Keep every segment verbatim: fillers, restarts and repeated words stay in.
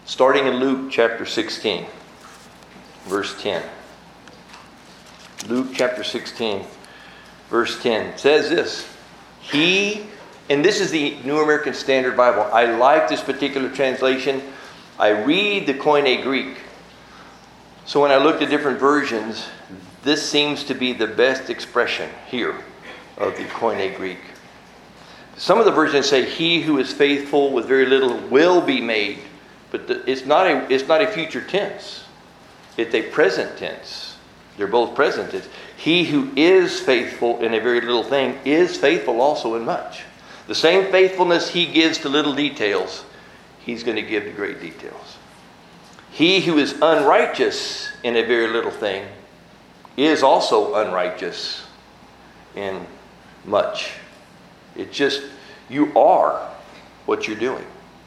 Starting in Luke chapter sixteen, verse ten. Luke chapter sixteen, verse ten says this. He, and this is the New American Standard Bible. I like this particular translation. I read the Koine Greek. So when I looked at different versions, this seems to be the best expression here of the Koine Greek. Some of the versions say, he who is faithful with very little will be made. But the, it's not a it's not a future tense. It's a present tense. They're both present tense. He who is faithful in a very little thing is faithful also in much. The same faithfulness he gives to little details, he's going to give to great details. He who is unrighteous in a very little thing is also unrighteous in much. It's just, you are what you're doing.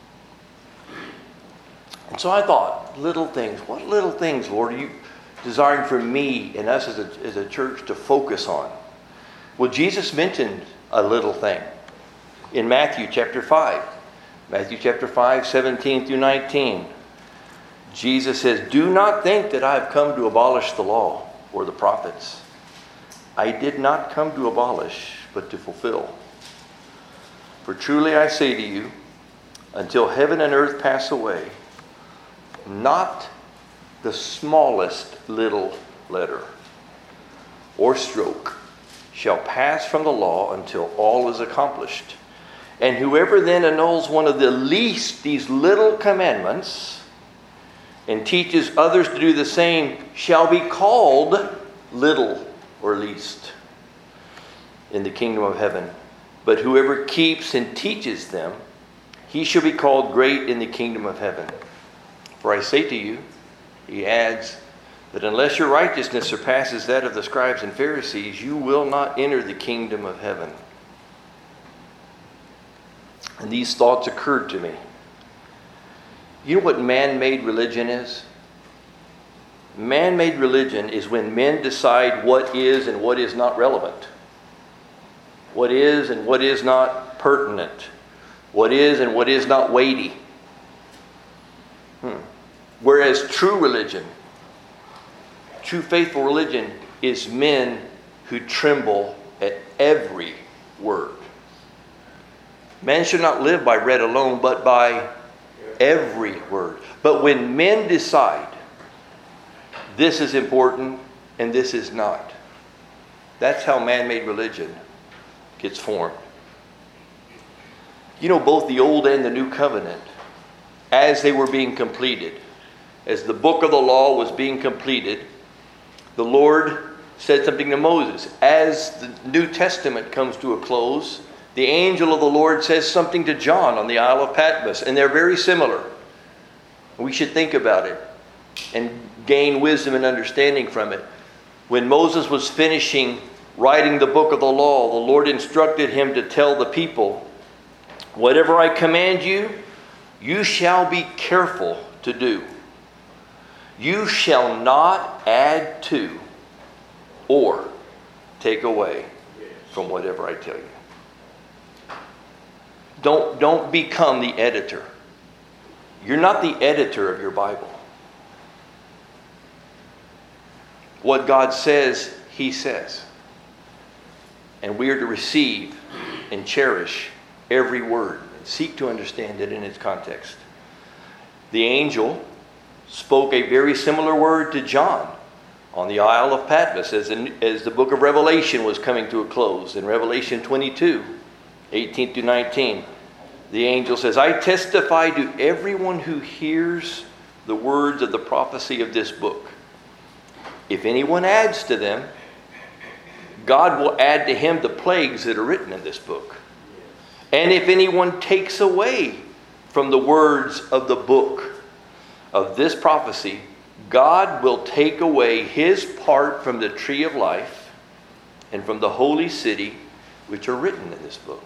And so I thought, little things. What little things, Lord, are you desiring for me and us as a, as a church to focus on? Well, Jesus mentioned a little thing in Matthew chapter five. Matthew chapter five, seventeen through nineteen. Jesus says, do not think that I have come to abolish the law or the prophets. I did not come to abolish, but to fulfill. For truly I say to you, until heaven and earth pass away, not the smallest little letter or stroke shall pass from the law until all is accomplished. And whoever then annuls one of the least, these little commandments, and teaches others to do the same, shall be called little or least in the kingdom of heaven. But whoever keeps and teaches them, he shall be called great in the kingdom of heaven. For I say to you, he adds, that unless your righteousness surpasses that of the scribes and Pharisees, you will not enter the kingdom of heaven. And these thoughts occurred to me. You know what man-made religion is? Man-made religion is when men decide what is and what is not relevant. What is and what is not pertinent. What is and what is not weighty. Hmm. Whereas true religion, true faithful religion is men who tremble at every word. Man should not live by bread alone, but by every word. But when men decide this is important and this is not, that's how man-made religion gets formed. You know, both the Old and the New Covenant, as they were being completed, as the book of the law was being completed, the Lord said something to Moses. As the New Testament comes to a close, the angel of the Lord says something to John on the Isle of Patmos, and they're very similar. We should think about it and gain wisdom and understanding from it. When Moses was finishing writing the book of the law, the Lord instructed him to tell the people, whatever I command you, you shall be careful to do. You shall not add to or take away from whatever I tell you. Don't, don't become the editor. You're not the editor of your Bible. What God says, He says. And we are to receive and cherish every word. Seek to understand it in its context. The angel spoke a very similar word to John on the Isle of Patmos as, in, as the book of Revelation was coming to a close. In Revelation twenty-two, eighteen to nineteen, the angel says, I testify to everyone who hears the words of the prophecy of this book. If anyone adds to them, God will add to him the plagues that are written in this book. And if anyone takes away from the words of the book of this prophecy, God will take away his part from the tree of life and from the holy city which are written in this book.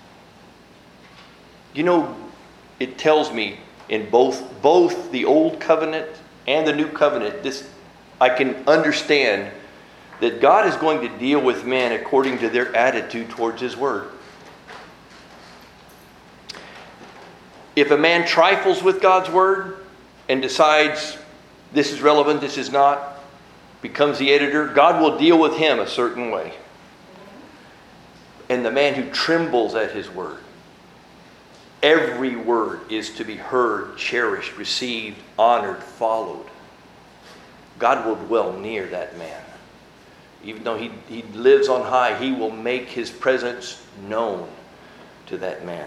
You know, it tells me in both, both the Old Covenant and the New Covenant, this I can understand that God is going to deal with men according to their attitude towards His Word. If a man trifles with God's Word, and decides this is relevant, this is not, becomes the editor, God will deal with him a certain way. And the man who trembles at his word, every word is to be heard, cherished, received, honored, followed. God will dwell near that man. Even though he, he lives on high, he will make his presence known to that man.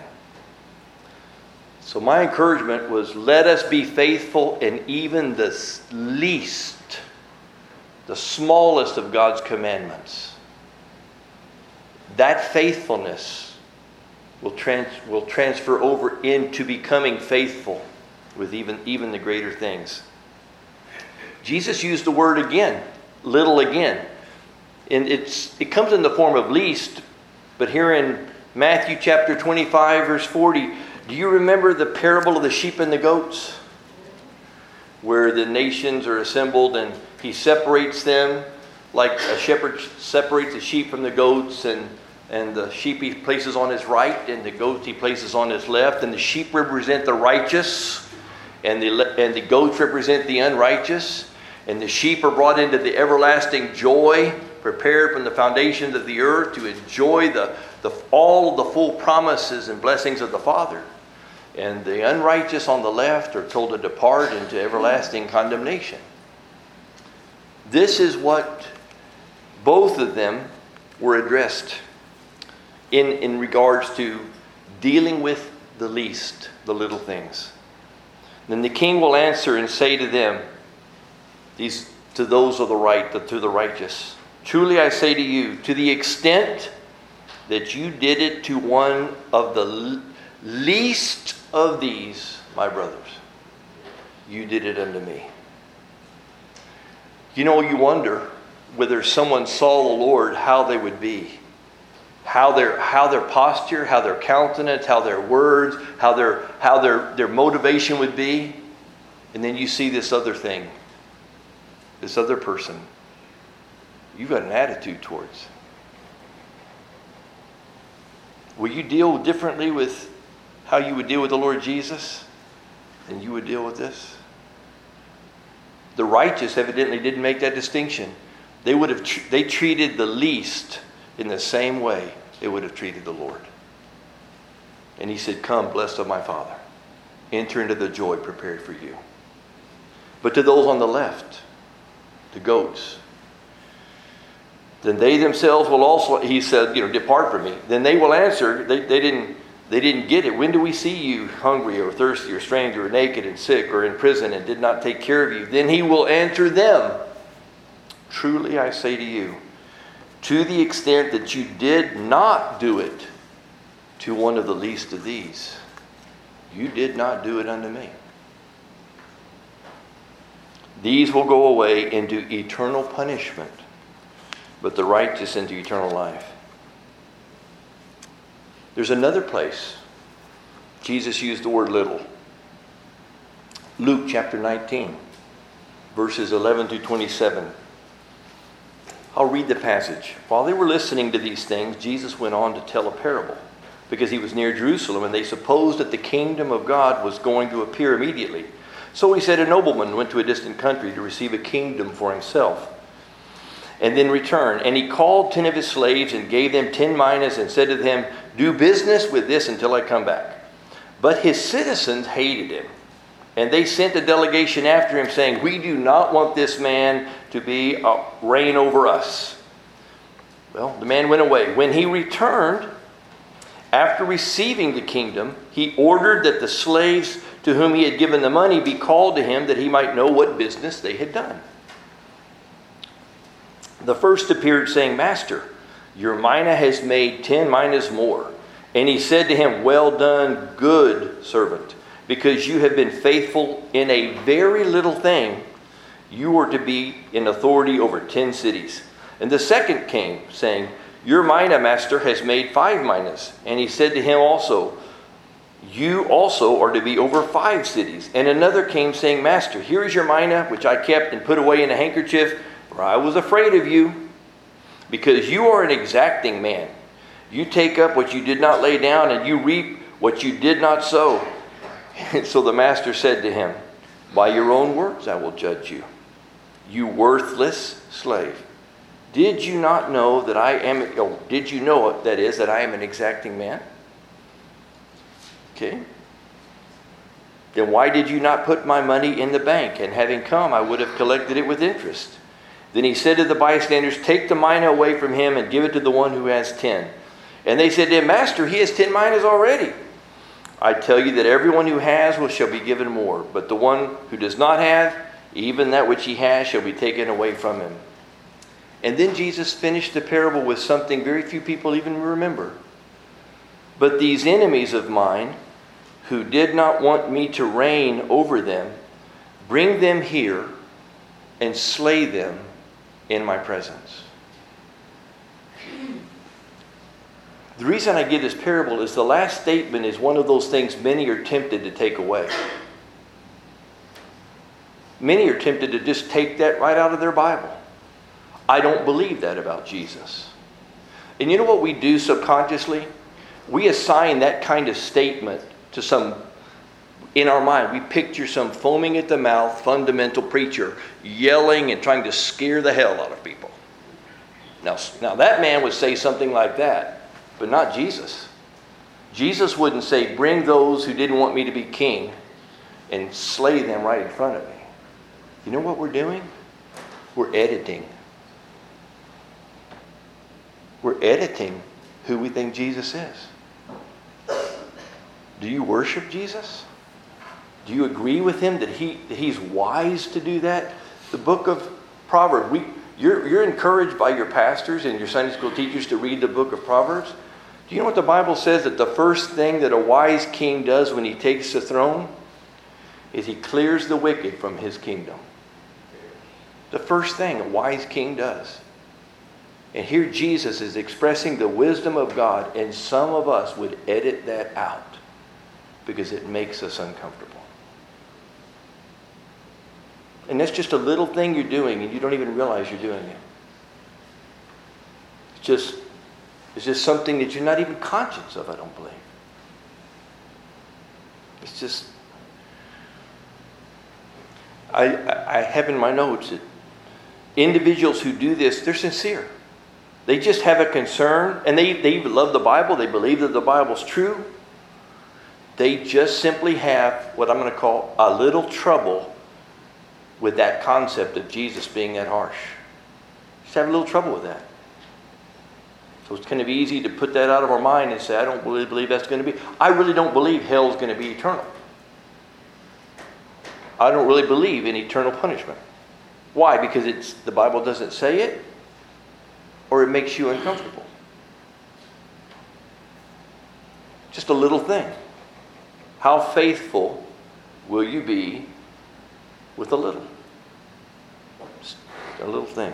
So my encouragement was, let us be faithful in even the least, the smallest of God's commandments. That faithfulness will, trans, will transfer over into becoming faithful with even, even the greater things. Jesus used the word again, little again. And it's it comes in the form of least, but here in Matthew chapter twenty-five, verse forty, do you remember the parable of the sheep and the goats? Where the nations are assembled and he separates them like a shepherd separates the sheep from the goats, and, and the sheep he places on his right and the goats he places on his left, and the sheep represent the righteous and the, and the goats represent the unrighteous, and the sheep are brought into the everlasting joy, prepared from the foundations of the earth to enjoy the, the, all of the full promises and blessings of the Father. And the unrighteous on the left are told to depart into everlasting condemnation. This is what both of them were addressed in, in regards to dealing with the least, the little things. Then the king will answer and say to them, these to those of the right, the, to the righteous, truly I say to you, to the extent that you did it to one of the least of these, my brothers, you did it unto me. You know, you wonder whether someone saw the Lord, how they would be. How their, how their posture, how their countenance, how their words, how their, how their, their motivation would be. And then you see this other thing, this other person you've got an attitude towards. Will you deal differently with how you would deal with the Lord Jesus than you would deal with this? The righteous evidently didn't make that distinction. They would have tr- they treated the least in the same way they would have treated the Lord. And he said, come, blessed of my Father, enter into the joy prepared for you. But to those on the left, the goats, then they themselves will also, he said, you know, depart from me. Then they will answer, they, they didn't they didn't get it. When do we see you hungry or thirsty or stranger or naked and sick or in prison and did not take care of you? Then he will answer them, truly I say to you, to the extent that you did not do it to one of the least of these, you did not do it unto me. These will go away into eternal punishment, but the righteous into eternal life. There's another place Jesus used the word little. Luke chapter nineteen, verses eleven to twenty-seven. I'll read the passage. While they were listening to these things, Jesus went on to tell a parable, because he was near Jerusalem, and they supposed that the kingdom of God was going to appear immediately. So he said, a nobleman went to a distant country to receive a kingdom for himself, and then return. And he called ten of his slaves and gave them ten minas and said to them, do business with this until I come back. But his citizens hated him, and they sent a delegation after him, saying, we do not want this man to be uh, reign over us. Well, the man went away. When he returned, after receiving the kingdom, he ordered that the slaves to whom he had given the money be called to him, that he might know what business they had done. The first appeared, saying, Master, your mina has made ten minas more. And he said to him, well done, good servant, because you have been faithful in a very little thing, you are to be in authority over ten cities. And the second came, saying, your mina, master, has made five minas. And he said to him also, you also are to be over five cities. And another came, saying, Master, here is your mina, which I kept and put away in a handkerchief, for I was afraid of you, because you are an exacting man. You take up what you did not lay down, and you reap what you did not sow. And so the master said to him, By your own words I will judge you, you worthless slave. Did you not know that I am, oh, did you know, that is, that I am an exacting man? Okay. Then why did you not put my money in the bank? And having come, I would have collected it with interest. Then he said to the bystanders, take the mina away from him and give it to the one who has ten. And they said to him, Master, he has ten minas already. I tell you that everyone who has will shall be given more, but the one who does not have, even that which he has shall be taken away from him. And then Jesus finished the parable with something very few people even remember. But these enemies of mine, who did not want me to reign over them, bring them here and slay them in my presence. The reason I give this parable is the last statement is one of those things many are tempted to take away. Many are tempted to just take that right out of their Bible. I don't believe that about Jesus. And you know what we do subconsciously? We assign that kind of statement to some, in our mind, we picture some foaming at the mouth, fundamental preacher yelling and trying to scare the hell out of people. Now, now that man would say something like that, but not Jesus. Jesus wouldn't say, bring those who didn't want me to be king and slay them right in front of me. You know what we're doing? We're editing. We're editing who we think Jesus is. Do you worship Jesus? Do you agree with him that he that he's wise to do that? The book of Proverbs, we you're you're encouraged by your pastors and your Sunday school teachers to read the book of Proverbs. Do you know what the Bible says that the first thing that a wise king does when he takes the throne is he clears the wicked from his kingdom. The first thing a wise king does. And here Jesus is expressing the wisdom of God, and some of us would edit that out because it makes us uncomfortable. And that's just a little thing you're doing, and you don't even realize you're doing it. It's just, it's just something that you're not even conscious of, I don't believe. It's just, I, I have in my notes that individuals who do this, they're sincere. They just have a concern, and they, they love the Bible. They believe that the Bible's true. They just simply have what I'm going to call a little trouble with that concept of Jesus being that harsh. Just have a little trouble with that. So it's kind of easy to put that out of our mind and say, I don't really believe that's going to be. I really don't believe hell's going to be eternal. I don't really believe in eternal punishment. Why? Because it's the Bible doesn't say it, or it makes you uncomfortable. Just a little thing. How faithful will you be with a little? Just a little thing.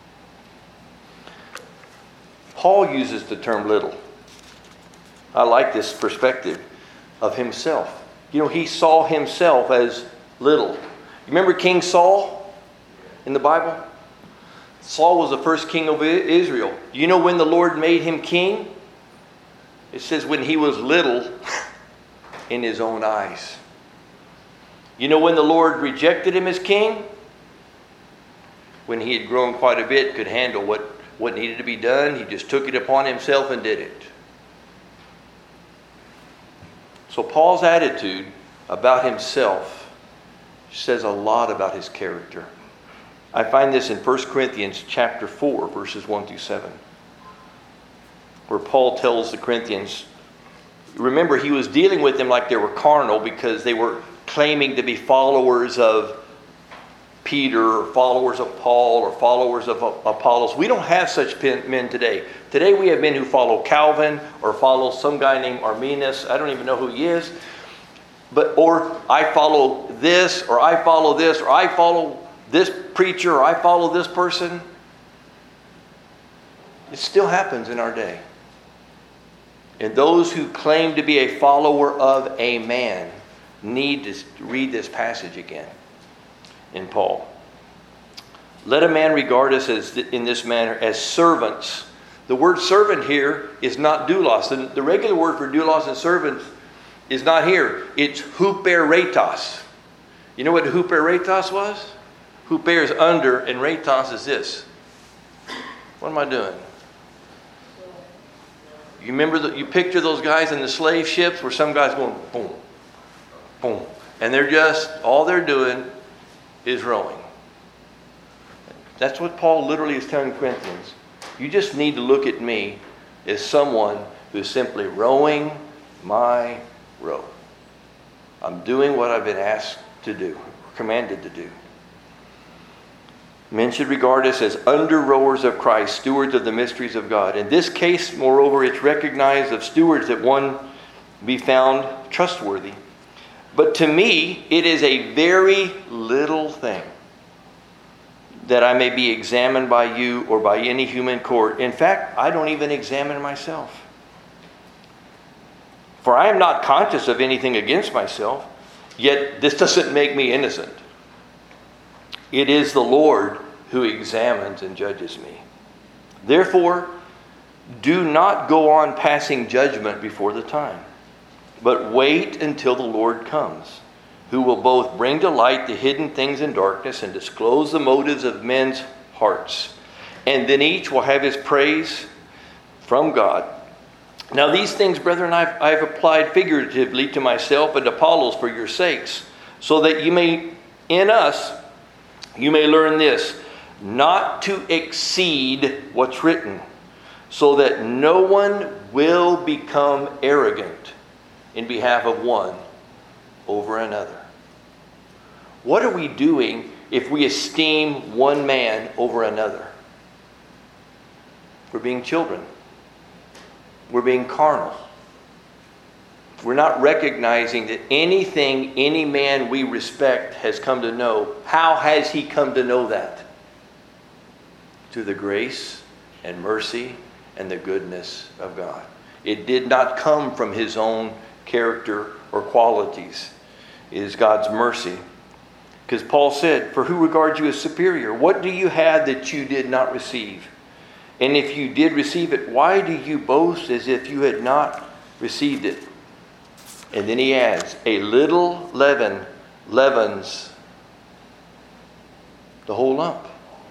Paul uses the term little. I like this perspective of himself. You know, he saw himself as little. You remember King Saul in the Bible? Saul was the first king of Israel. You know when the Lord made him king? It says when he was little in his own eyes. You know when the Lord rejected him as king? When he had grown quite a bit, could handle what, what needed to be done. He just took it upon himself and did it. So Paul's attitude about himself says a lot about his character. I find this in First Corinthians chapter four, verses one through seven, where Paul tells the Corinthians, remember he was dealing with them like they were carnal because they were claiming to be followers of Peter or followers of Paul or followers of Apollos. We don't have such men today. Today we have men who follow Calvin or follow some guy named Arminius. I don't even know who he is. But or I follow this or I follow this or I follow this preacher or I follow this person. It still happens in our day. And those who claim to be a follower of a man need to read this passage again in Paul. Let a man regard us as in this manner as servants. The word servant here is not doulos. The, the regular word for doulos and servant is not here. It's huperetos. You know what huperetos was? Huper is under, and retos is this. What am I doing? You remember that? You picture those guys in the slave ships where some guys going boom, boom, and they're just all they're doing is rowing. That's what Paul literally is telling Corinthians. You just need to look at me as someone who's simply rowing my row. I'm doing what I've been asked to do, commanded to do. Men should regard us as under-rowers of Christ, stewards of the mysteries of God. In this case, moreover, it's recognized of stewards that one be found trustworthy. But to me, it is a very little thing that I may be examined by you or by any human court. In fact, I don't even examine myself. For I am not conscious of anything against myself, yet this doesn't make me innocent. It is the Lord who examines and judges me. Therefore, do not go on passing judgment before the time, but wait until the Lord comes, who will both bring to light the hidden things in darkness and disclose the motives of men's hearts. And then each will have his praise from God. Now these things, brethren, I've, I've applied figuratively to myself and Apollos for your sakes, so that you may, in us, you may learn this, not to exceed what's written, so that no one will become arrogant in behalf of one over another. What are we doing if we esteem one man over another? We're being children. We're being carnal. We're not recognizing that anything any man we respect has come to know. How has he come to know that? Through the grace and mercy and the goodness of God. It did not come from his own character or qualities. It is God's mercy. Because Paul said, for who regards you as superior? What do you have that you did not receive? And if you did receive it, why do you boast as if you had not received it? And then he adds, a little leaven leavens the whole lump.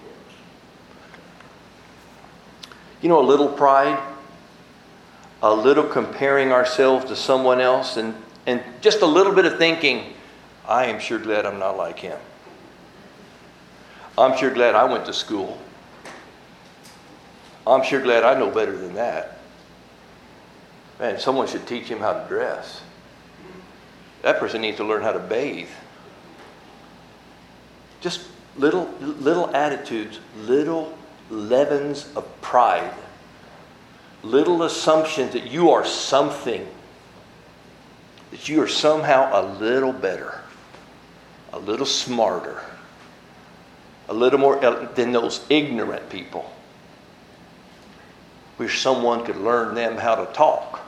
You know, a little pride, a little comparing ourselves to someone else, and, and just a little bit of thinking, I am sure glad I'm not like him. I'm sure glad I went to school. I'm sure glad I know better than that. Man, someone should teach him how to dress. That person needs to learn how to bathe. Just little, little attitudes, little leavens of pride, little assumptions that you are something, that you are somehow a little better, a little smarter, a little more than those ignorant people. Wish someone could learn them how to talk.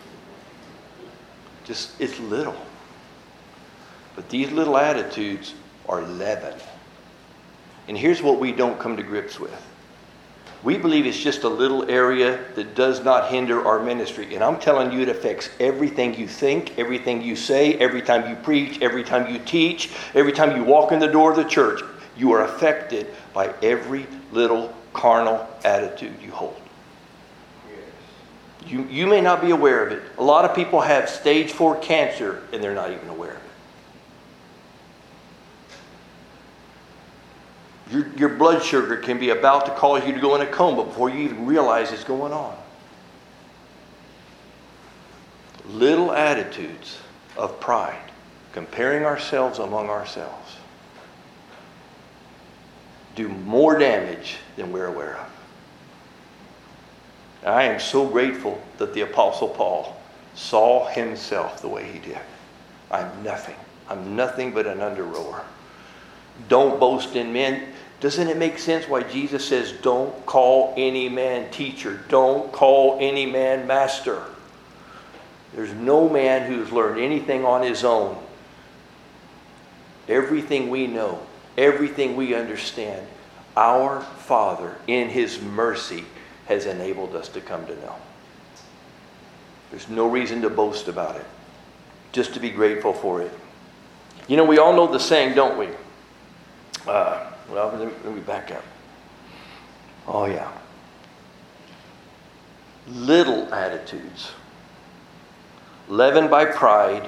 Just, it's little. But these little attitudes are leaven. And here's what we don't come to grips with. We believe it's just a little area that does not hinder our ministry. And I'm telling you, it affects everything you think, everything you say, every time you preach, every time you teach, every time you walk in the door of the church. You are affected by every little carnal attitude you hold. You, you may not be aware of it. A lot of people have stage four cancer and they're not even aware of it. Your, your blood sugar can be about to cause you to go in a coma before you even realize it's going on. Little attitudes of pride, comparing ourselves among ourselves, do more damage than we're aware of. I am so grateful that the Apostle Paul saw himself the way he did. I'm nothing. I'm nothing but an under-rower. Don't boast in men. Doesn't it make sense why Jesus says, don't call any man teacher. Don't call any man master. There's no man who's learned anything on his own. Everything we know, everything we understand, our Father in his mercy has enabled us to come to know. There's no reason to boast about it. Just to be grateful for it. You know, we all know the saying, don't we? Uh, well, let me, let me back up. Oh, yeah. Little attitudes, leavened by pride,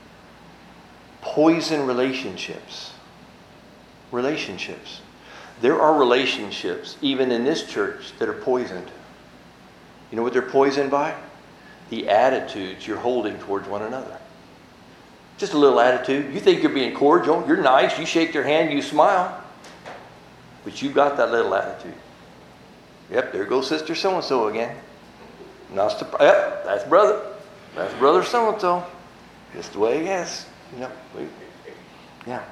poison relationships. Relationships. There are relationships, even in this church, that are poisoned. You know what they're poisoned by? The attitudes you're holding towards one another. Just a little attitude. You think you're being cordial. You're nice. You shake their hand. You smile. But you've got that little attitude. Yep, there goes Sister So-and-so again. Not surprised. Yep, that's brother. That's brother so-and-so. Just the way he is. You know, we, yeah.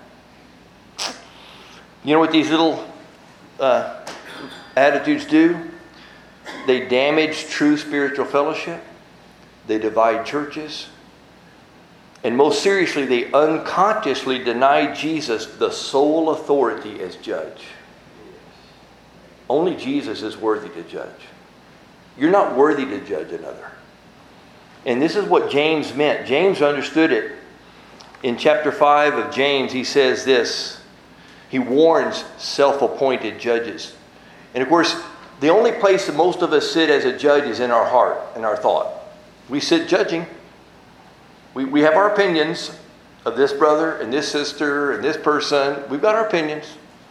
You know what these little uh, attitudes do? They damage true spiritual fellowship. They divide churches. And most seriously, they unconsciously deny Jesus the sole authority as judge. Only Jesus is worthy to judge. You're not worthy to judge another. And this is what James meant. James understood it. In chapter five of James, he says this. He warns self-appointed judges. And of course, the only place that most of us sit as a judge is in our heart and our thought. We sit judging. We, we have our opinions of this brother and this sister and this person. We've got our opinions.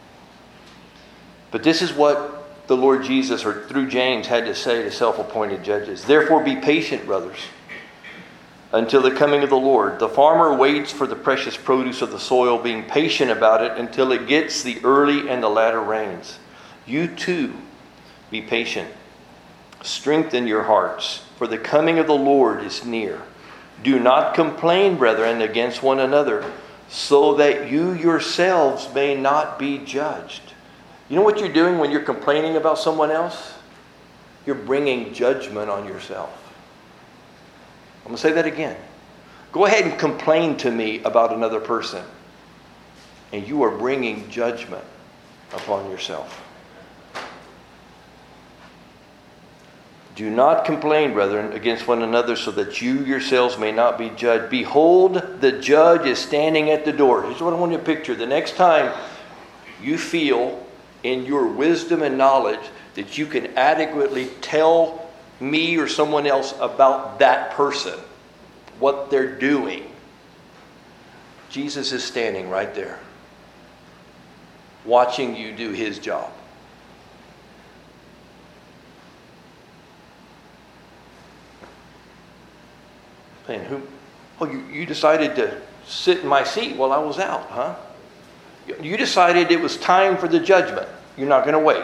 But this is what the Lord Jesus, or through James, had to say to self-appointed judges. Therefore be patient, brothers, until the coming of the Lord. The farmer waits for the precious produce of the soil, being patient about it until it gets the early and the latter rains. You too be patient. Strengthen your hearts, for the coming of the Lord is near. Do not complain, brethren, against one another, so that you yourselves may not be judged. You know what you're doing when you're complaining about someone else? You're bringing judgment on yourself. I'm going to say that again. Go ahead and complain to me about another person, and you are bringing judgment upon yourself. Do not complain, brethren, against one another, so that you yourselves may not be judged. Behold, the judge is standing at the door. Here's what I want you to picture. The next time you feel in your wisdom and knowledge that you can adequately tell me or someone else about that person, what they're doing, Jesus is standing right there, watching you do his job. Saying, who? Oh, you, you decided to sit in my seat while I was out, huh? You decided it was time for the judgment. You're not going to wait.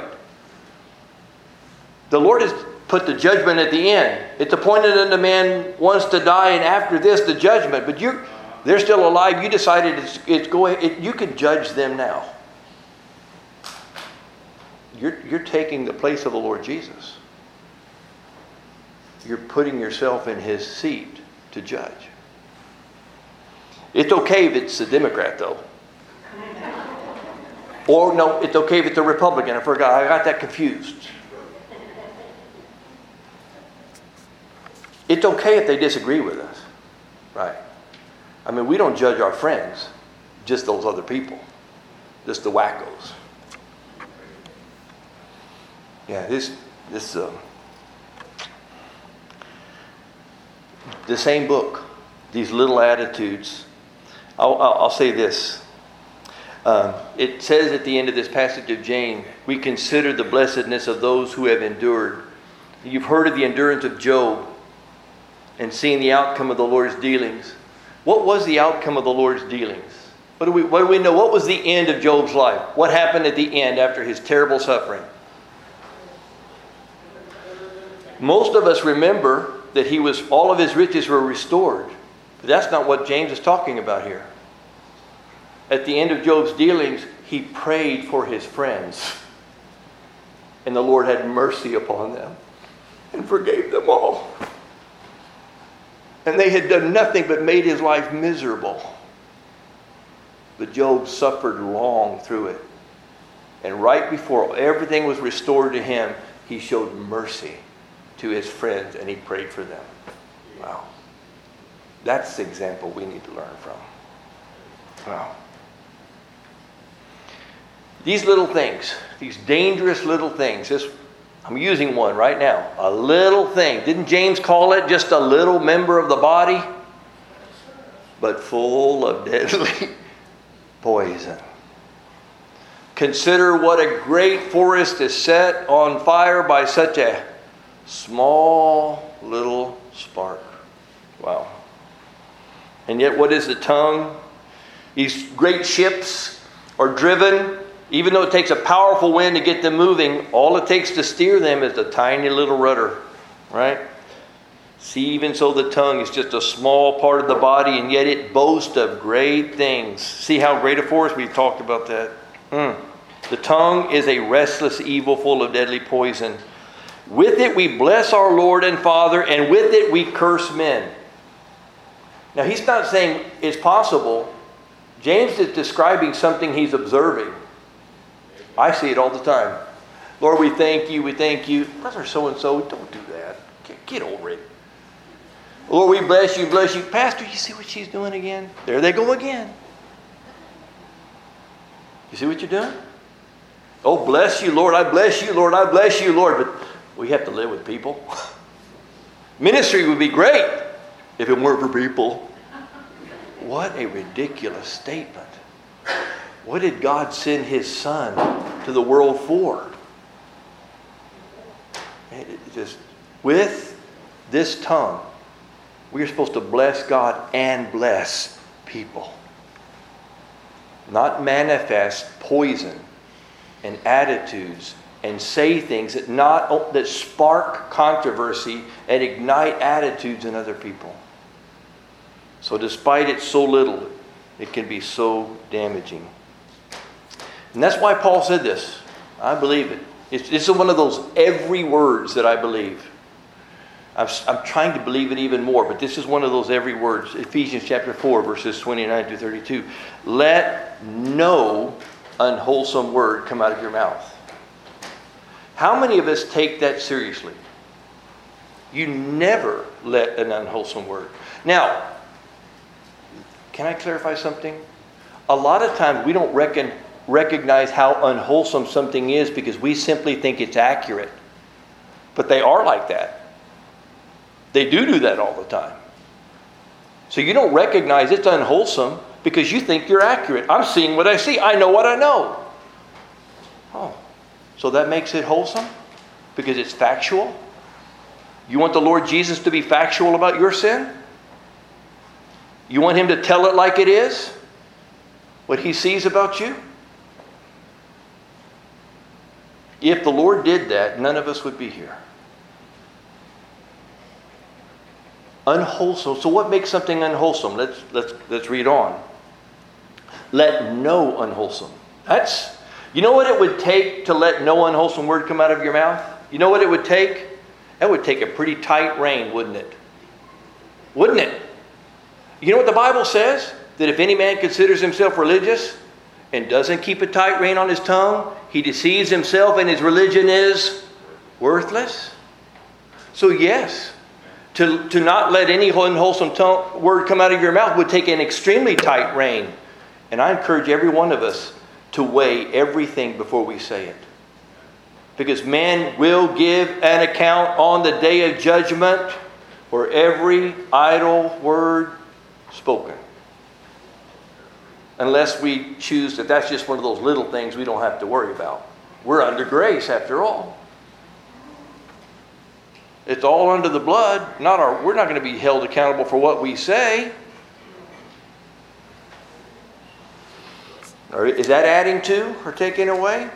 The Lord has put the judgment at the end. It's appointed unto man once to die, and after this the judgment. But you're, they're still alive. You decided it's, it's going. It, you can judge them now. You're, you're taking the place of the Lord Jesus. You're putting yourself in his seat to judge. It's okay if it's a Democrat, though. Or no, it's okay if it's a Republican. I forgot. I got that confused. It's okay if they disagree with us. Right. I mean, we don't judge our friends, just those other people. Just the wackos. Yeah, this, this, uh, the same book, these little attitudes. I'll, I'll, I'll say this. Um, it says at the end of this passage of James, we consider the blessedness of those who have endured. You've heard of the endurance of Job and seen the outcome of the Lord's dealings. What was the outcome of the Lord's dealings? What do we, what do we know? What was the end of Job's life? What happened at the end after his terrible suffering? Most of us remember that he was, all of his riches were restored. But that's not what James is talking about here. At the end of Job's dealings, he prayed for his friends. And the Lord had mercy upon them and forgave them all. And they had done nothing but made his life miserable. But Job suffered long through it. And right before everything was restored to him, he showed mercy to his friends and he prayed for them. Wow. That's the example we need to learn from. Wow. These little things, these dangerous little things, this, I'm using one right now, a little thing. Didn't James call it just a little member of the body? But full of deadly poison. Consider what a great forest is set on fire by such a small little spark. Wow. And yet what is the tongue? These great ships are driven, even though it takes a powerful wind to get them moving, all it takes to steer them is a tiny little rudder, right? See, even so the tongue is just a small part of the body, and yet it boasts of great things. See how great a force? We've talked about that. Mm. The tongue is a restless evil full of deadly poison. With it we bless our Lord and Father, and with it we curse men. Now he's not saying it's possible. James is describing something he's observing. I see it all the time. Lord, we thank you, we thank you. Brother so-and-so, don't do that. Get, get over it. Lord, we bless you, bless you. Pastor, you see what she's doing again? There they go again. You see what you're doing? Oh, bless you, Lord. I bless you, Lord. I bless you, Lord. But we have to live with people. Ministry would be great if it weren't for people. What a ridiculous statement. What did God send His Son to the world for? It just, with this tongue, we are supposed to bless God and bless people. Not manifest poison and attitudes and say things that not that spark controversy and ignite attitudes in other people. So despite it so little, it can be so damaging. And that's why Paul said this. I believe it. It's, this is one of those every words that I believe. I'm, I'm trying to believe it even more, but this is one of those every words. Ephesians chapter four, verses twenty-nine to thirty-two. Let no unwholesome word come out of your mouth. How many of us take that seriously? You never let an unwholesome word. Now, can I clarify something? A lot of times we don't reckon, recognize how unwholesome something is because we simply think it's accurate. But they are like that. They do do that all the time. So you don't recognize it's unwholesome because you think you're accurate. I'm seeing what I see. I know what I know. Oh, so that makes it wholesome? Because it's factual? You want the Lord Jesus to be factual about your sin? You want Him to tell it like it is? What He sees about you? If the Lord did that, none of us would be here. Unwholesome. So what makes something unwholesome? Let's let's let's read on. Let no unwholesome. That's, you know what it would take to let no unwholesome word come out of your mouth? You know what it would take? That would take a pretty tight rein, wouldn't it? Wouldn't it? You know what the Bible says? That if any man considers himself religious and doesn't keep a tight rein on his tongue, he deceives himself and his religion is worthless. So yes, to, to not let any unwholesome tongue, word come out of your mouth would take an extremely tight rein. And I encourage every one of us to weigh everything before we say it. Because man will give an account on the day of judgment for every idle word spoken. Unless we choose that that's just one of those little things we don't have to worry about. We're under grace after all. It's all under the blood. Not our, we're not going to be held accountable for what we say. Or is that adding to or taking away?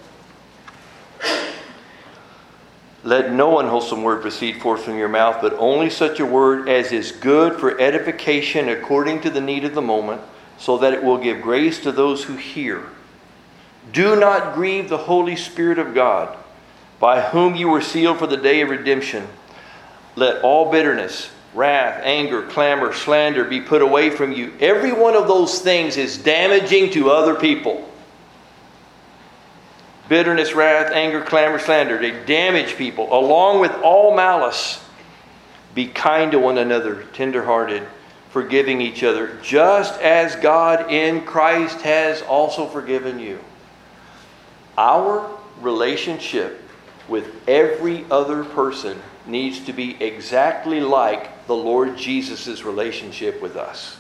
Let no unwholesome word proceed forth from your mouth, but only such a word as is good for edification according to the need of the moment, so that it will give grace to those who hear. Do not grieve the Holy Spirit of God, by whom you were sealed for the day of redemption. Let all bitterness, wrath, anger, clamor, slander be put away from you. Every one of those things is damaging to other people. Bitterness, wrath, anger, clamor, slander. They damage people. Along with all malice, be kind to one another, tenderhearted, forgiving each other, just as God in Christ has also forgiven you. Our relationship with every other person needs to be exactly like the Lord Jesus' relationship with us.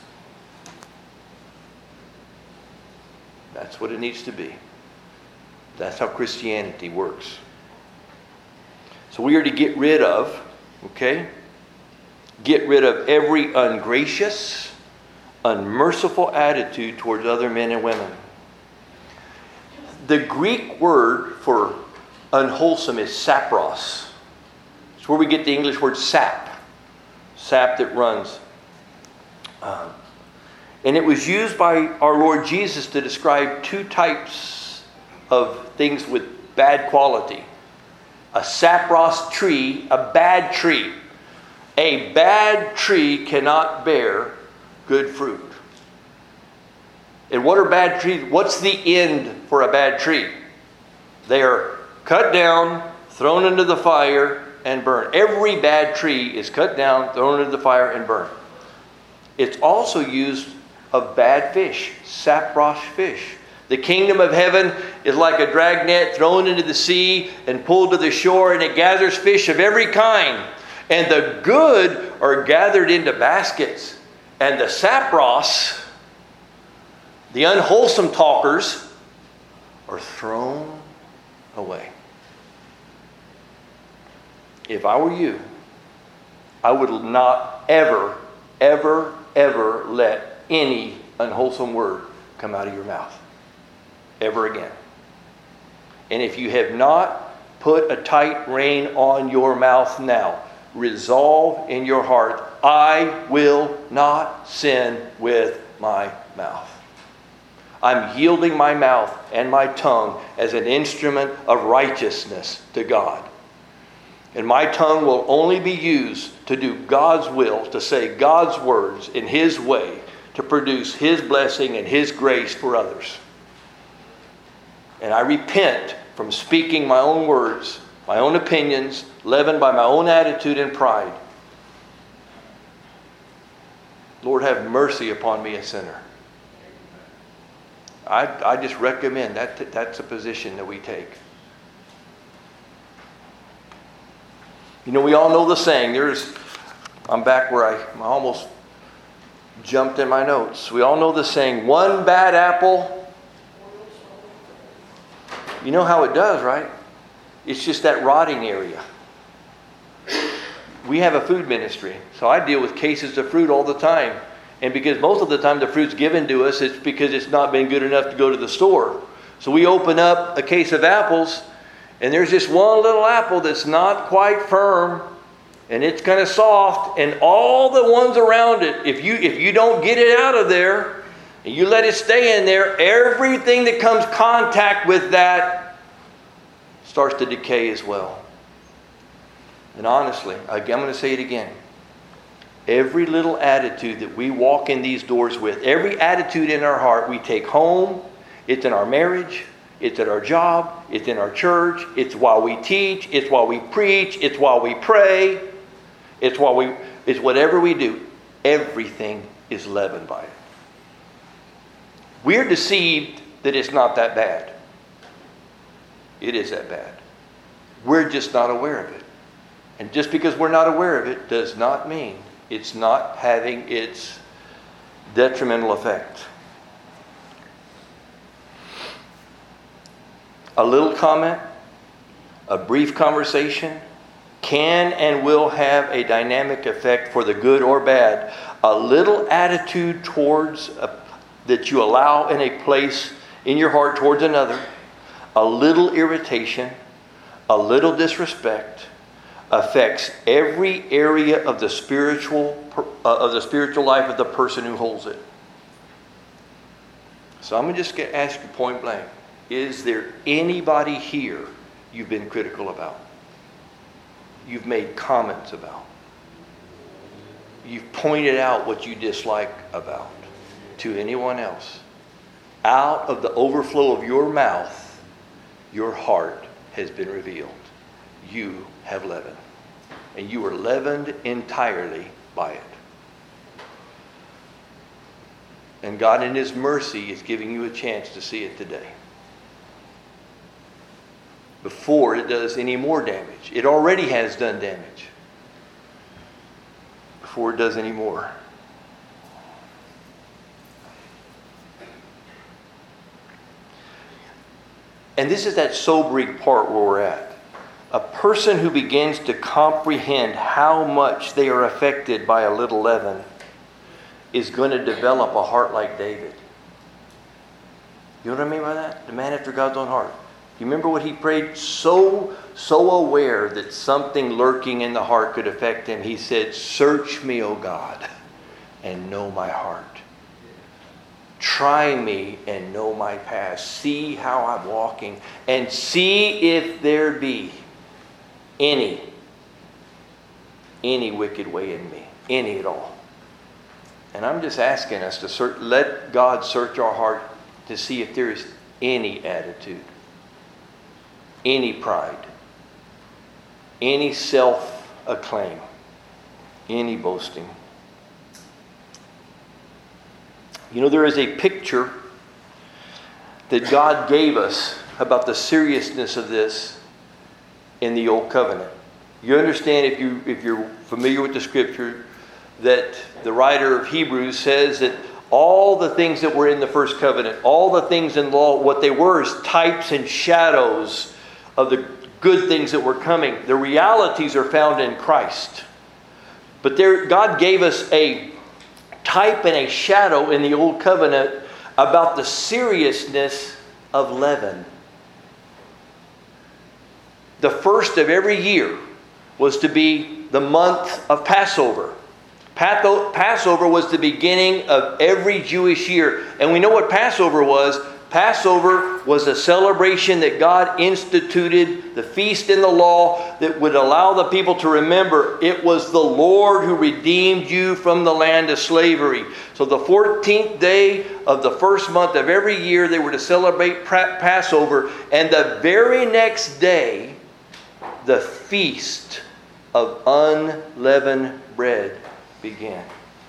That's what it needs to be. That's how Christianity works. So we are to get rid of, okay? Get rid of every ungracious, unmerciful attitude towards other men and women. The Greek word for unwholesome is sapros. It's where we get the English word sap. Sap that runs. Um, and it was used by our Lord Jesus to describe two types of things with bad quality. A sapros tree, a bad tree. A bad tree cannot bear good fruit. And what are bad trees? What's the end for a bad tree? They are cut down, thrown into the fire, and burned. Every bad tree is cut down, thrown into the fire, and burned. It's also used of bad fish, sapros fish. The kingdom of heaven is like a dragnet thrown into the sea and pulled to the shore, and it gathers fish of every kind. And the good are gathered into baskets. And the sapros, the unwholesome talkers, are thrown away. If I were you, I would not ever, ever, ever let any unwholesome word come out of your mouth. Ever again. And if you have not put a tight rein on your mouth now, resolve in your heart, I will not sin with my mouth. I'm yielding my mouth and my tongue as an instrument of righteousness to God. And my tongue will only be used to do God's will, to say God's words in His way, to produce His blessing and His grace for others. And I repent from speaking my own words, my own opinions, leavened by my own attitude and pride. Lord, have mercy upon me, a sinner. I, I just recommend that that's a position that we take. You know, we all know the saying. There's, I'm back where I, I almost jumped in my notes. We all know the saying, one bad apple. You know how it does, right? It's just that rotting area. We have a food ministry, so I deal with cases of fruit all the time. And because most of the time the fruit's given to us, it's because it's not been good enough to go to the store. So we open up a case of apples, and there's just one little apple that's not quite firm, and it's kind of soft, and all the ones around it, if you if you don't get it out of there, and you let it stay in there, everything that comes contact with that starts to decay as well. And honestly, I'm going to say it again. Every little attitude that we walk in these doors with, every attitude in our heart we take home, it's in our marriage, it's at our job, it's in our church, it's while we teach, it's while we preach, it's while we pray, it's while we, it's whatever we do, everything is leavened by it. We're deceived that it's not that bad. It is that bad. We're just not aware of it. And just because we're not aware of it does not mean it's not having its detrimental effect. A little comment, a brief conversation can and will have a dynamic effect for the good or bad. A little attitude towards a, that you allow in a place in your heart towards another, a little irritation, a little disrespect, affects every area of the spiritual uh, of the spiritual life of the person who holds it. So I'm going to just get, ask you point blank: is there anybody here you've been critical about? You've made comments about? You've pointed out what you dislike about to anyone else? Out of the overflow of your mouth, your heart has been revealed. You have leaven. And you are leavened entirely by it. And God in His mercy is giving you a chance to see it today, before it does any more damage. It already has done damage. Before it does any more. And this is that sobering part where we're at. A person who begins to comprehend how much they are affected by a little leaven is going to develop a heart like David. You know what I mean by that? The man after God's own heart. You remember what he prayed? So, so aware that something lurking in the heart could affect him. He said, "Search me, O God, and know my heart. Try me and know my past. See how I'm walking, and see if there be any, any wicked way in me. Any at all." And I'm just asking us to search, let God search our heart to see if there is any attitude, any pride, any self-acclaim, any boasting. You know, there is a picture that God gave us about the seriousness of this in the Old Covenant. You understand, if you if you're familiar with the Scripture, that the writer of Hebrews says that all the things that were in the first covenant, all the things in law, what they were is types and shadows of the good things that were coming. The realities are found in Christ. But there, God gave us a type and a shadow in the Old Covenant about the seriousness of leaven. The first of every year was to be the month of Passover. Passover was the beginning of every Jewish year. And we know what Passover was. Passover was a celebration that God instituted, the feast in the law that would allow the people to remember it was the Lord who redeemed you from the land of slavery. So the fourteenth day of the first month of every year, they were to celebrate Passover. And the very next day, the feast of unleavened bread began.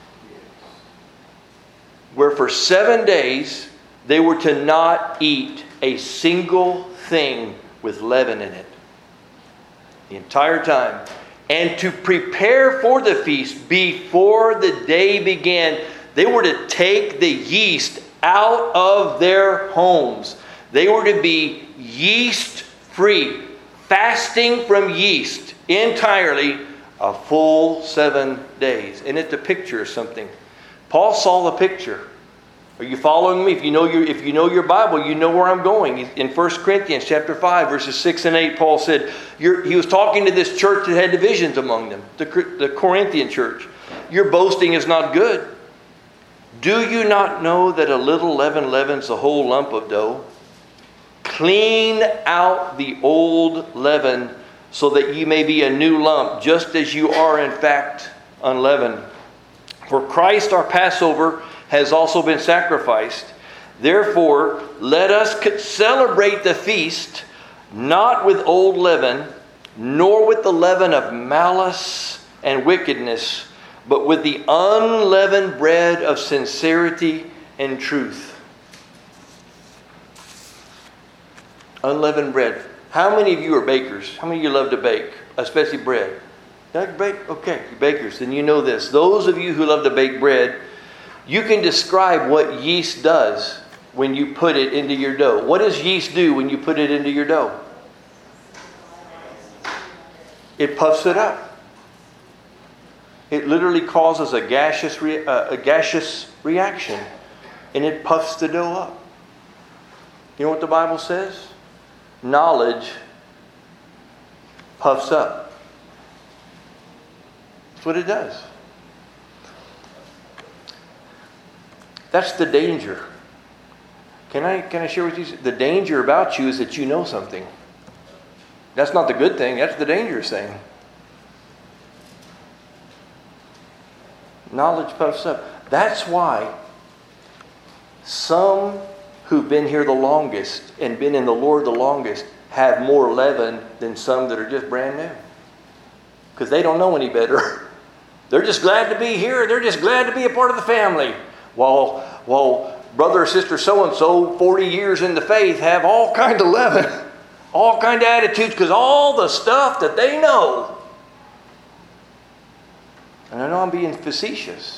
Where for seven days they were to not eat a single thing with leaven in it. The entire time. And to prepare for the feast before the day began, they were to take the yeast out of their homes. They were to be yeast free, fasting from yeast entirely a full seven days. And it's a picture of something. Paul saw the picture. Are you following me? If you know your, if you know your Bible, you know where I'm going. In First Corinthians chapter five, verses six and eight, Paul said, you're, he was talking to this church that had divisions among them, the, the Corinthian church. Your boasting is not good. Do you not know that a little leaven leavens the whole lump of dough? Clean out the old leaven, so that ye may be a new lump, just as you are in fact unleavened. For Christ our Passover has also been sacrificed. Therefore, let us celebrate the feast, not with old leaven, nor with the leaven of malice and wickedness, but with the unleavened bread of sincerity and truth. Unleavened bread. How many of you are bakers? How many of you love to bake, especially bread? You like to bake? Okay, you're bakers. Then you know this. Those of you who love to bake bread, you can describe what yeast does when you put it into your dough. What does yeast do when you put it into your dough? It puffs it up. It literally causes a gaseous, re- uh, a gaseous reaction, and it puffs the dough up. You know what the Bible says? Knowledge puffs up. That's what it does. That's the danger. Can I, can I share with you? The danger about you is that you know something. That's not the good thing. That's the dangerous thing. Knowledge puffs up. That's why some who've been here the longest and been in the Lord the longest have more leaven than some that are just brand new. Because they don't know any better. They're just glad to be here. They're just glad to be a part of the family. While, well, brother or sister so-and-so, forty years in the faith, have all kind of leaven, all kind of attitudes, because all the stuff that they know. And I know I'm being facetious,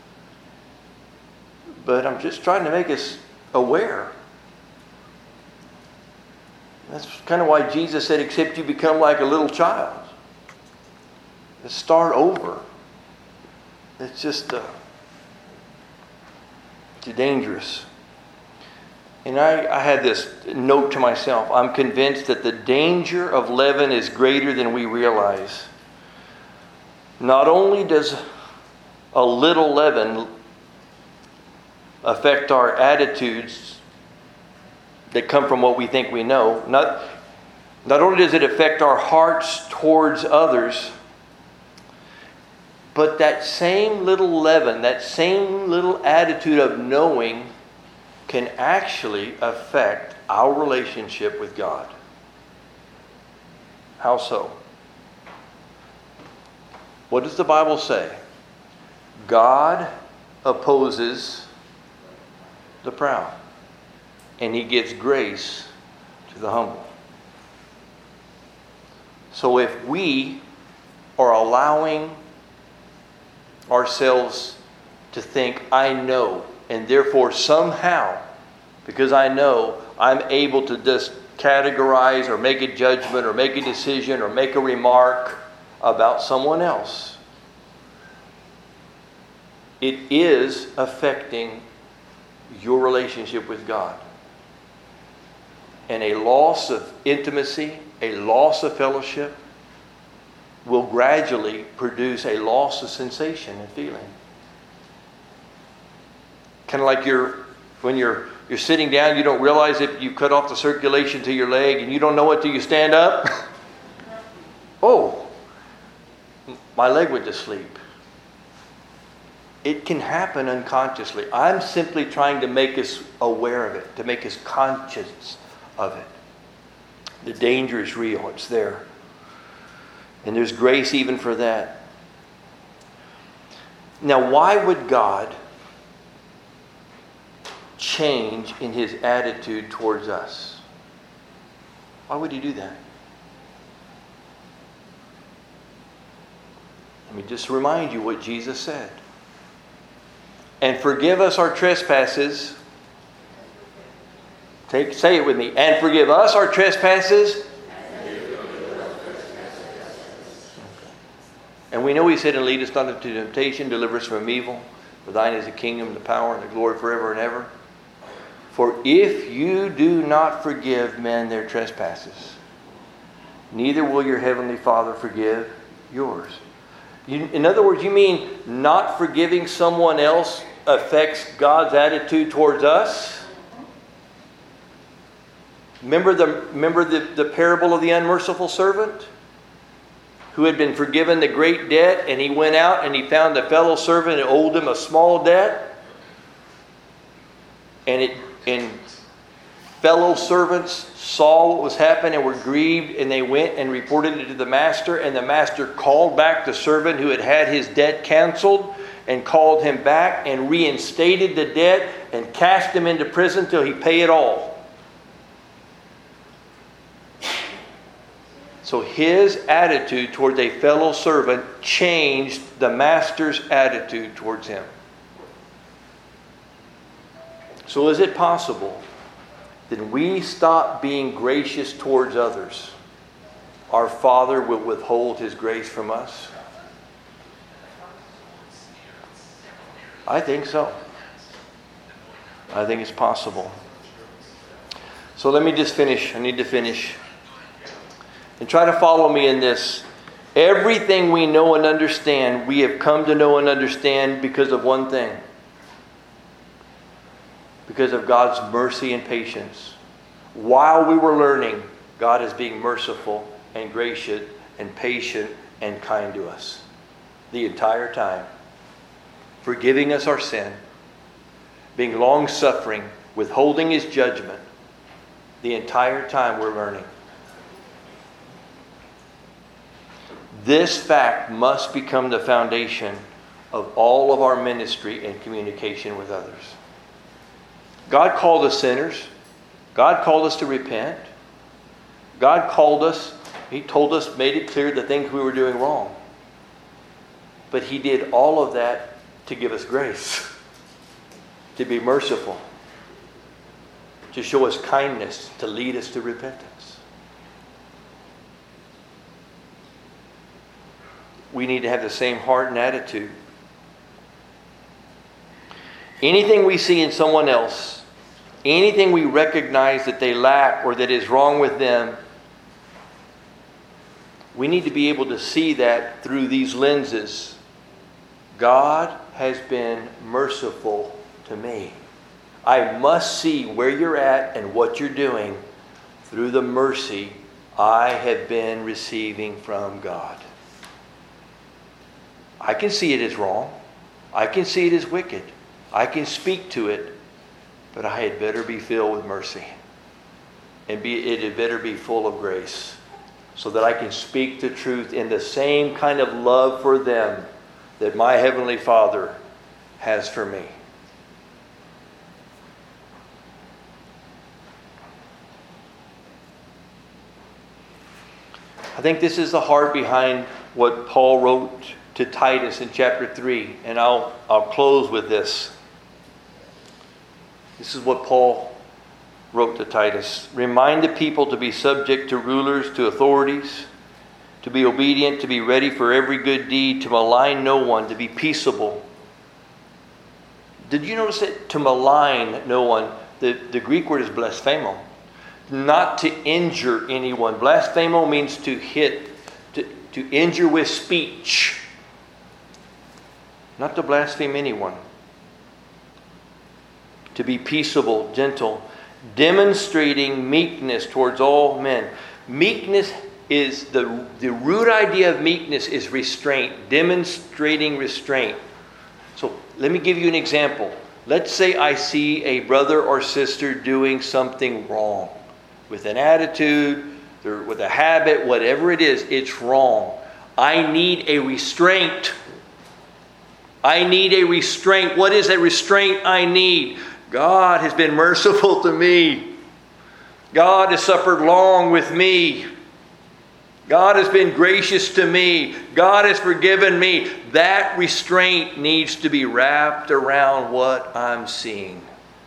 but I'm just trying to make us aware. That's kind of why Jesus said, except you become like a little child. Let's start over. It's just uh, it's dangerous. And I, I had this note to myself. I'm convinced that the danger of leaven is greater than we realize. Not only does a little leaven affect our attitudes that come from what we think we know, not, not only does it affect our hearts towards others, but that same little leaven, that same little attitude of knowing can actually affect our relationship with God. How so? What does the Bible say? God opposes the proud, and He gives grace to the humble. So if we are allowing ourselves to think, I know, and therefore somehow, because I know, I'm able to just categorize or make a judgment or make a decision or make a remark about someone else, it is affecting your relationship with God. And a loss of intimacy, a loss of fellowship, will gradually produce a loss of sensation and feeling. Kind of like you're, when you're you're sitting down, you don't realize if you cut off the circulation to your leg, and you don't know it till you stand up. Oh, my leg went to sleep. It can happen unconsciously. I'm simply trying to make us aware of it, to make us conscious of it. The danger is real. It's there. And there's grace even for that. Now, why would God change in His attitude towards us? Why would He do that? Let me just remind you what Jesus said. And forgive us our trespasses. Take, say it with me. And forgive us our trespasses. And we know He said, and lead us not into temptation, deliver us from evil. For thine is the kingdom, the power, and the glory forever and ever. For if you do not forgive men their trespasses, neither will your heavenly Father forgive yours. You, in other words, you mean not forgiving someone else affects God's attitude towards us? Remember the, remember the, the parable of the unmerciful servant? Who had been forgiven the great debt, and he went out and he found a fellow servant who owed him a small debt. And it and fellow servants saw what was happening and were grieved, and they went and reported it to the master, and the master called back the servant who had had his debt canceled and called him back and reinstated the debt and cast him into prison till he pay it all. So his attitude towards a fellow servant changed the master's attitude towards him. So is it possible that we stop being gracious towards others, our Father will withhold His grace from us? I think so. I think it's possible. So let me just finish. I need to finish. And try to follow me in this. Everything we know and understand, we have come to know and understand because of one thing. Because of God's mercy and patience. While we were learning, God is being merciful and gracious and patient and kind to us. The entire time. Forgiving us our sin. Being long-suffering. Withholding His judgment. The entire time we're learning. This fact must become the foundation of all of our ministry and communication with others. God called us sinners. God called us to repent. God called us. He told us, made it clear the things we were doing wrong. But He did all of that to give us grace, to be merciful, to show us kindness, to lead us to repentance. We need to have the same heart and attitude. Anything we see in someone else, anything we recognize that they lack or that is wrong with them, we need to be able to see that through these lenses. God has been merciful to me. I must see where you're at and what you're doing through the mercy I have been receiving from God. I can see it as wrong. I can see it as wicked. I can speak to it, but I had better be filled with mercy. And be, it had better be full of grace, so that I can speak the truth in the same kind of love for them that my Heavenly Father has for me. I think this is the heart behind what Paul wrote to Titus in chapter three. And I'll, I'll close with this. This is what Paul wrote to Titus. Remind the people to be subject to rulers, to authorities, to be obedient, to be ready for every good deed, to malign no one, to be peaceable. Did you notice that? To malign no one. The, the Greek word is blasphemo. Not to injure anyone. Blasphemo means to hit, to, to injure with speech. Not to blaspheme anyone. To be peaceable, gentle, demonstrating meekness towards all men. Meekness is, the, the root idea of meekness is restraint, demonstrating restraint. So let me give you an example. Let's say I see a brother or sister doing something wrong. With an attitude, or with a habit, whatever it is, it's wrong. I need a restraint. I need a restraint. What is a restraint I need? God has been merciful to me. God has suffered long with me. God has been gracious to me. God has forgiven me. That restraint needs to be wrapped around what I'm seeing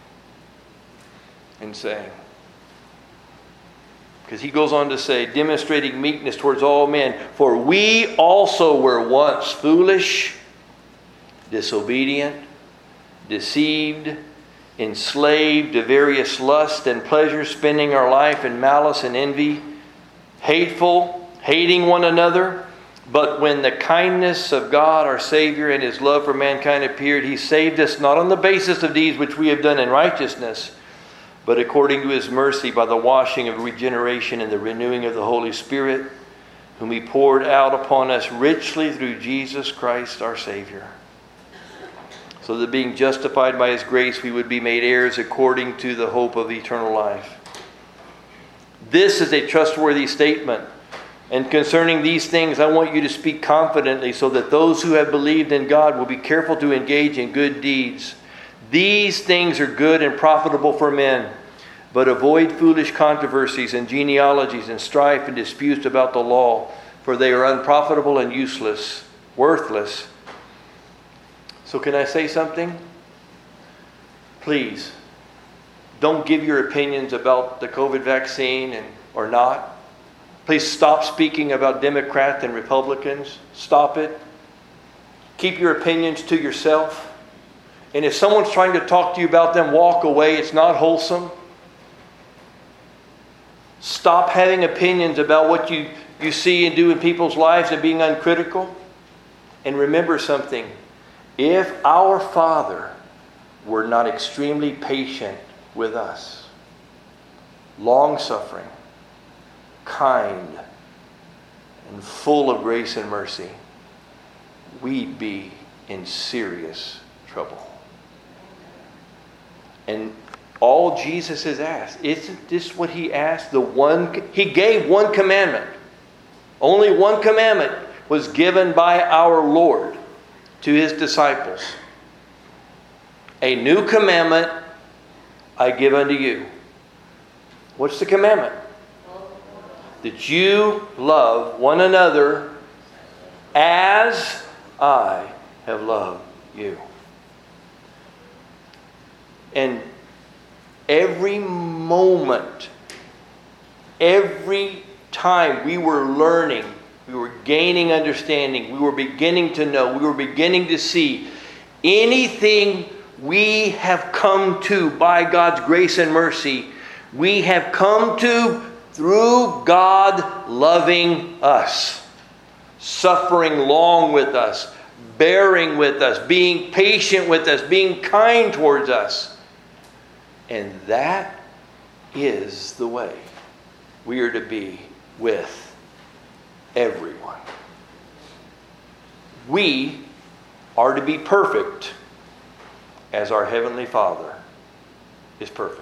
and saying. Because he goes on to say, demonstrating meekness towards all men. For we also were once foolish, disobedient, deceived, enslaved to various lusts and pleasures, spending our life in malice and envy, hateful, hating one another. But when the kindness of God our Savior and His love for mankind appeared, He saved us not on the basis of deeds which we have done in righteousness, but according to His mercy by the washing of regeneration and the renewing of the Holy Spirit, whom He poured out upon us richly through Jesus Christ our Savior. So that being justified by His grace, we would be made heirs according to the hope of eternal life. This is a trustworthy statement. And concerning these things, I want you to speak confidently, so that those who have believed in God will be careful to engage in good deeds. These things are good and profitable for men. But avoid foolish controversies and genealogies and strife and disputes about the law, for they are unprofitable and useless, worthless. So can I say something? Please, don't give your opinions about the COVID vaccine and or not. Please stop speaking about Democrats and Republicans. Stop it. Keep your opinions to yourself. And if someone's trying to talk to you about them, walk away. It's not wholesome. Stop having opinions about what you, you see and do in people's lives and being uncritical. And remember something. If our Father were not extremely patient with us, long-suffering, kind, and full of grace and mercy, we'd be in serious trouble. And all Jesus has asked, isn't this what He asked? The one He gave one commandment. Only one commandment was given by our Lord to His disciples. A new commandment I give unto you. What's the commandment? That you love one another as I have loved you. And every moment, every time we were learning, we were gaining understanding, we were beginning to know, we were beginning to see anything we have come to by God's grace and mercy, we have come to through God loving us, suffering long with us, bearing with us, being patient with us, being kind towards us. And that is the way we are to be with everyone. We are to be perfect as our Heavenly Father is perfect.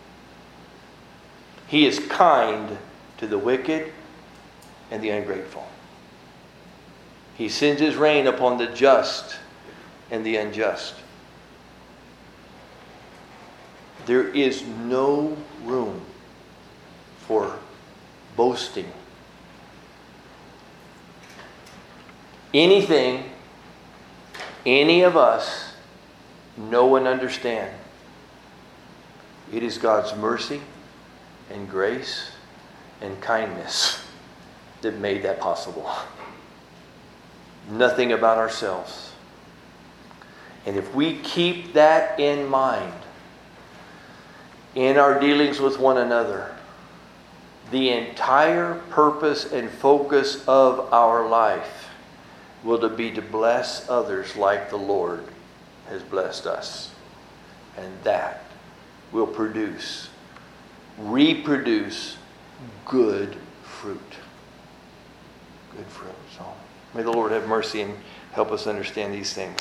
He is kind to the wicked and the ungrateful. He sends His rain upon the just and the unjust. There is no room for boasting. Anything any of us know and understand, it is God's mercy and grace and kindness that made that possible. Nothing about ourselves. And if we keep that in mind in our dealings with one another, the entire purpose and focus of our life will to be to bless others like the Lord has blessed us. And that will produce, reproduce good fruit. Good fruit. So may the Lord have mercy and help us understand these things.